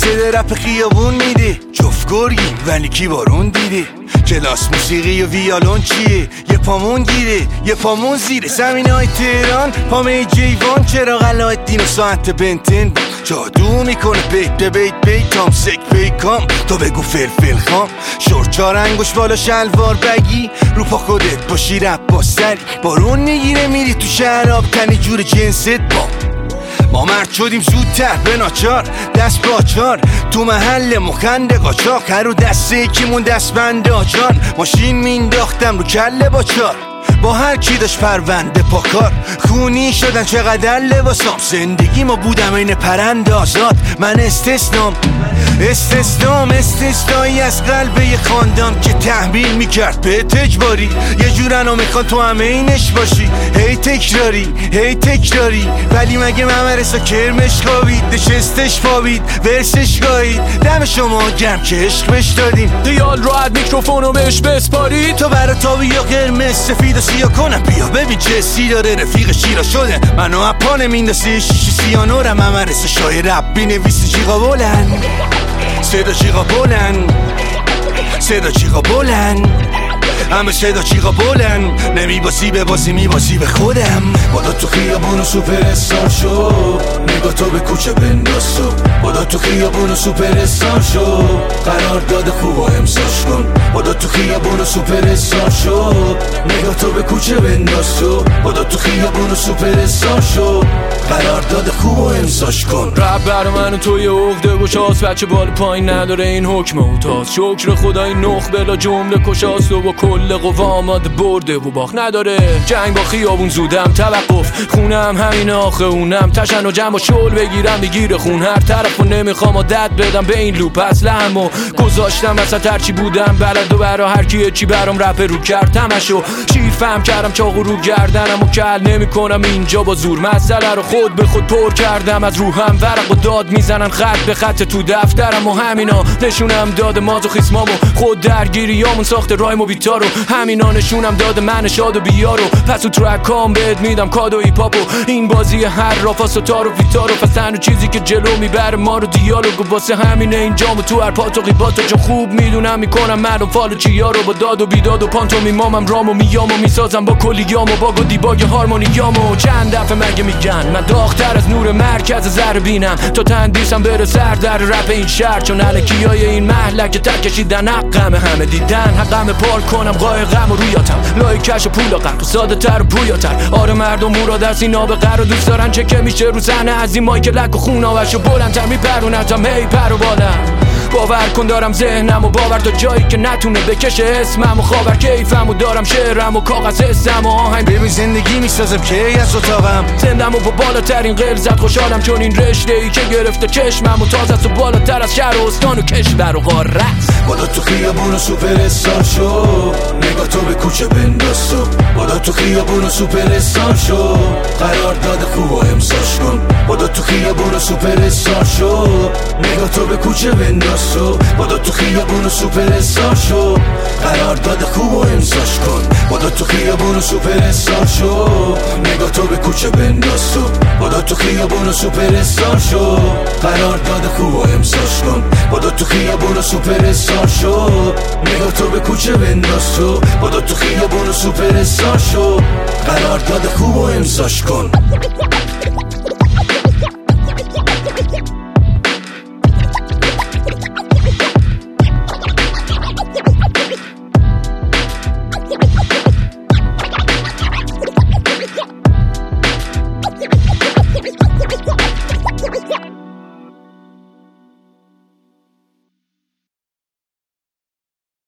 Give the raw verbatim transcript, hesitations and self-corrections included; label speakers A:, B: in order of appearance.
A: صدا رپ خیابون میده، جفت گرگیم ولی کی بارون دیده. کلاس موسیقی و ویالون چیه؟ یه پامون گیره یه پامون زیره. زمینای تهران پامه جیوان، چرا غلایت دین و ساعت بنتن جادو میکنه. بیت به بیت بیتام سک بیکام، تو بگو فلفل خام. شورت چار انگوش بالا شلوار بگی، رو پا خودت باشی رپ با سری. بارون میگیره میری تو شراب تنی جور جنست با. ما مرد شدیم زودتر به ناچار، دست باچار تو محل مخنده قاچاق. هر رو دسته یکیمون دست بنده آجان، ماشین مینداختم رو کله با چار. با هر کی داشت پرونده پاکار، خونی شدن چقدر لباسام. زندگی ما بودم این پرنده آزاد، من استثنام. استثنام استثنایی از قلب یه خاندان که تحمیل میکرد به اجباری. یه جورنا میخوان تو همه اینش باشی، هی تکراری هی تکراری. ولی مگه ممرسا کرمش خوابید، نشستش پابید ورسش گاهید. دم شما گرم که عشق بش دادیم،
B: دیال راحت میکروفونو بهش بسپاری.
A: تو برا تابی یا قرمز سفید و سیاه کنم، بیا ببین چه سی داره رفیق شیرا شده. منو اپانه میندازه شیشی سیانورم، ممرسا شای رب بینویسی جیغا بلند. صدا چیغا بلند، صدا چیغا بلند، همه صدا چیغا بلند. نمیباسی به بازی میباسی به خودم. بادا تو خیابون و سوپر استار شو، نگاه تو به کوچه بنداز تو. بادا تو خیابون و سوپر استار شو، قرار داد خوب و امساش کن. بادا تو خیابون و سوپر استار شو، نگاه تو به کوچه بنداز تو. بادا تو خیابون و سوپر استار شو، قرار داد خوب و امساش کن.
B: رب بر من و تو یه عقده و شاست، بچه بال پایین نداره این حکم و تاز. شکر خدا این نخ بلا جمله کشاست و با کل قوا آماده برده و باخ نداره. جنگ با خیابون زودم توقف، خونم همین آخه اونم تشن و جمع و شل بگیرم بگیره خون. هر طرف و نمیخوام عادت بدم به این لوپ اصلم و گذاشتم وسط هرچی بودم بلد و برا هر کیه چی برام رپ رو کرد تمشو. شیر فهم کردم چاقو رو گردنم و کل نمی کنم اینجا با زور. مسئله رو خود به خود پر کردم از روحم، ورق و داد میزنن خط به خط تو دفترم. و همینا نشونم داد مازوخیسمامو، خود درگیریامون ساخت رایم و بیتارو. همینا نشونم داد من شاد و بیارو. پس تو ترکام بهت میدم کادو ایپاپو. این بازی هر رافاس و تارو بیتارو، پس تنها چیزی که جلو میبره ما رو دیالوگو. واسه همینه اینجامو تو هر پات و قیباتو، چون خوب میدونم میکنم من و فالو چیا رو. با داد و بیداد و پانتو میمامم رامو میامو میسازم با کلیامو باگ و دیباگ هارمونیامو. چند دفعه مگه میگن من داغتر از نور مرکز ذره بینم، تا تندیسم بره سر در رپ این شهر. چون الکیای این محلک تر کشیدن حقم همه دیدن، حقم پار کنم قای غم و رویاتم. لایکش و پول و قرق ساده تر و پویاتر. آره مردم مورا دست این آب قر رو دوست دارن، چه که میشه رو صحنه از این مایک لک و خون آوشو بلندتر میپرونتم هی پر و بالم. باور کن دارم ذهنم و باور تا جایی که نتونه بکشه اسمم و خاور کیفم و دارم شعرم و کاغذ حسم و آهنگ.
A: ببین زندگی میسازم که از اتاقم
B: زندم و با بالاترین غلظت خوشحالم، چون این رشته ای که گرفته چشمم و تازه است و بالاتر از شهر و استان و کشور و قاره است.
A: بادا تو خیابون و سوپر استار شو، نگاه تو به کوچه بنداز تو. بادا تو خیابون و سوپر استار شو، قرار داد خوب و امساش کن. بادا تو خیابون و سوپر استار شو، نگاه تو به کوچه بنداز تو. بادا تو خیابون و سوپر استار شو، قرار داد خوب و امساش کن. بادا تو خیابون و سوپر استار شو، نگاه تو به کوچه بنداز تو. بادا تو خیابون و سوپر استار شو، قرار داد خوب و امساش کن. بادا تو خیابون و سوپر استار شو، نگاه تو به کوچه بنداز تو. بادا تو خیابون و سوپر استار شو، قرار داد خوب و امساش کن.